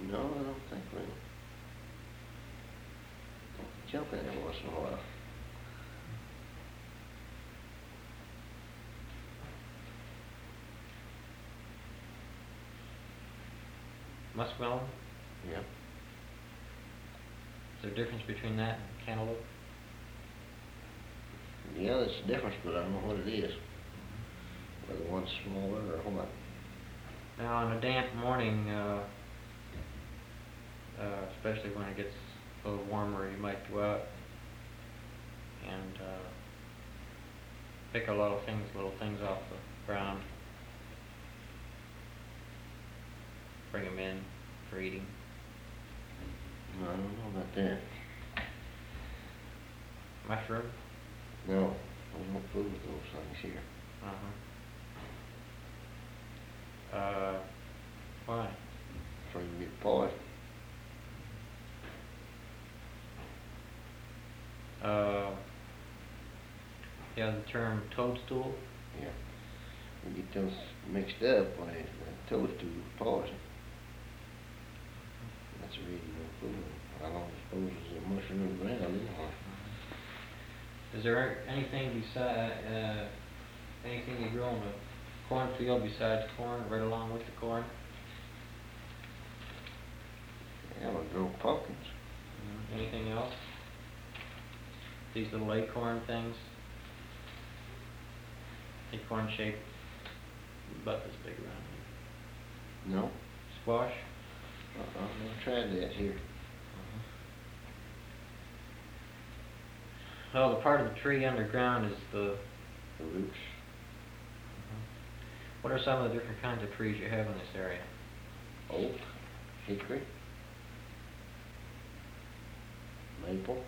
No, I don't think we jump in every once in a while. Muskmelon? Yeah. Is there a difference between that and cantaloupe? Yeah, there's a difference, but I don't know what it is. Whether one's smaller or what. Now, on a damp morning, especially when it gets a little warmer, you might go out and pick a lot of little things off the ground, bring them in for eating. No, I don't know about that. Mushroom? No, I don't fool with those things here. Why? So you can get poisoned. Yeah, the term toadstool? Yeah. You get those mixed up when the toadstool is poison. That's the reason you don't fool with them. I don't suppose there's a mushroom in the ground anymore. Is there anything anything you grow in the cornfield besides corn, right along with the corn? Yeah, we grow pumpkins. Anything else? These little acorn things? Acorn shaped, about this big around here. No. Squash? Never tried that here. Well, the part of the tree underground is the roots. What are some of the different kinds of trees you have in this area? Oak, hickory, maple.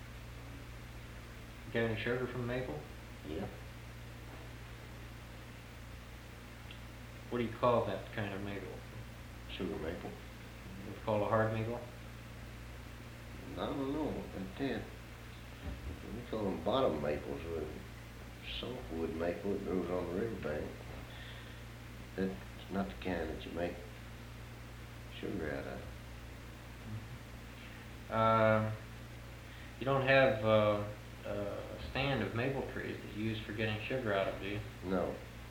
Get any sugar from maple? Yeah. What do you call that kind of maple? Sugar maple. It's called a hard maple? I don't know about that. We call them bottom maples, or softwood maple that grows on the riverbank. That's not the kind that you make sugar out of. You don't have a stand of maple trees that you use for getting sugar out of, do you? No.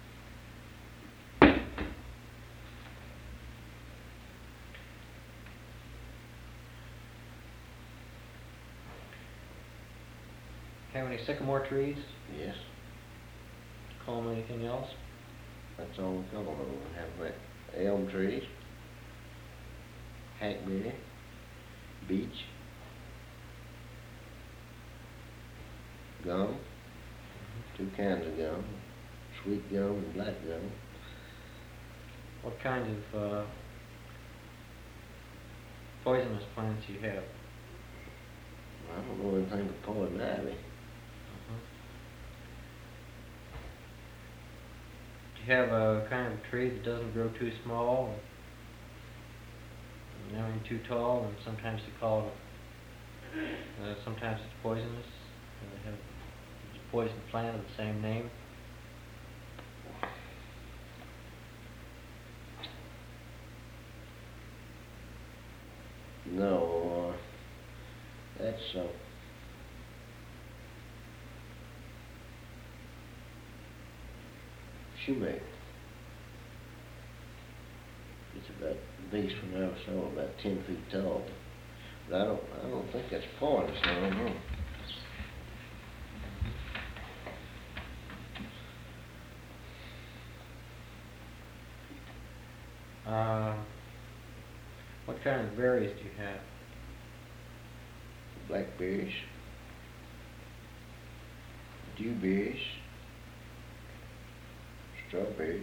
Have any sycamore trees? Yes. Call them anything else? That's all we call them. We have elm trees, hackberry, beech, gum, two kinds of gum, sweet gum and black gum. What kind of poisonous plants do you have? I don't know anything but poison ivy. Do you have a kind of tree that doesn't grow too small, and never too tall, and sometimes they call it, sometimes it's poisonous, and they have a poison plant of the same name? No, that's shoemaker. It's about the biggest one I ever saw, about 10 feet tall. But I don't think that's poisonous. I don't know. What kind of berries do you have? Blackberries, dewberries, strawberries,